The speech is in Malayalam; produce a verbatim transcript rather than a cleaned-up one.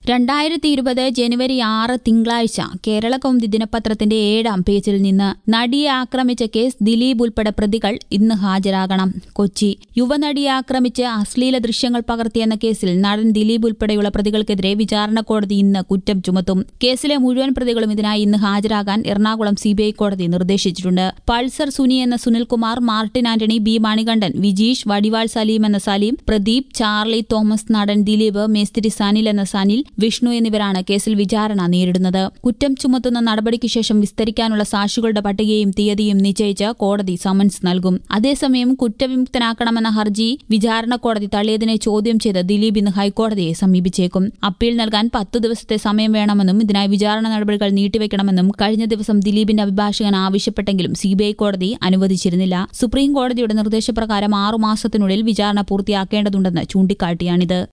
രണ്ടായിരത്തി ഇരുപത് ജനുവരി ആറ് തിങ്കളാഴ്ച കേരളകൗമുദി ദിനപത്രത്തിന്റെ ഏഴാം പേജിൽ നിന്ന് നടിയെ ആക്രമിച്ച കേസ് ദിലീപ് ഉൾപ്പെടെ പ്രതികൾ ഇന്ന് ഹാജരാകണം. കൊച്ചി. യുവനടിയെ ആക്രമിച്ച് അശ്ലീല ദൃശ്യങ്ങൾ പകർത്തിയെന്ന കേസിൽ നടൻ ദിലീപ് ഉൾപ്പെടെയുള്ള പ്രതികൾക്കെതിരെ വിചാരണ കോടതി ഇന്ന് കുറ്റം ചുമത്തും. കേസിലെ മുഴുവൻ പ്രതികളും ഇതിനായി ഇന്ന് ഹാജരാകാൻ എറണാകുളം സിബിഐ കോടതി നിർദ്ദേശിച്ചിട്ടുണ്ട്. പൾസർ സുനി എന്ന സുനിൽകുമാർ, മാർട്ടിൻ ആന്റണി, ബി മണികണ്ഠൻ, വിജീഷ്, വടിവാൾ സലീം എന്ന സലീം, പ്രദീപ്, ചാർലി തോമസ്, നടൻ ദിലീപ്, മേസ്തിരി സനിൽ എന്ന സനിൽ, വിഷ്ണു എന്നിവരാണ് കേസിൽ വിചാരണ നേരിടുന്നത്. കുറ്റം ചുമത്തുന്ന നടപടിക്ക് ശേഷം വിസ്തരിക്കാനുള്ള സാക്ഷികളുടെ പട്ടികയും തീയതിയും നിശ്ചയിച്ച് കോടതി സമൻസ് നൽകും. അതേസമയം കുറ്റവിമുക്തനാക്കണമെന്ന ഹർജി വിചാരണ കോടതി തള്ളിയതിനെ ചോദ്യം ചെയ്ത് ദിലീപ് ഇന്ന് ഹൈക്കോടതിയെ സമീപിച്ചേക്കും. അപ്പീൽ നൽകാൻ പത്തു ദിവസത്തെ സമയം വേണമെന്നും ഇതിനായി വിചാരണ നടപടികൾ നീട്ടിവെക്കണമെന്നും കഴിഞ്ഞ ദിവസം ദിലീപിന്റെ അഭിഭാഷകൻ ആവശ്യപ്പെട്ടെങ്കിലും സിബിഐ കോടതി അനുവദിച്ചിരുന്നില്ല. സുപ്രീം കോടതിയുടെ നിർദ്ദേശപ്രകാരം ആറുമാസത്തിനുള്ളിൽ വിചാരണ പൂർത്തിയാക്കേണ്ടതുണ്ടെന്ന് ചൂണ്ടിക്കാട്ടിയാണിത്.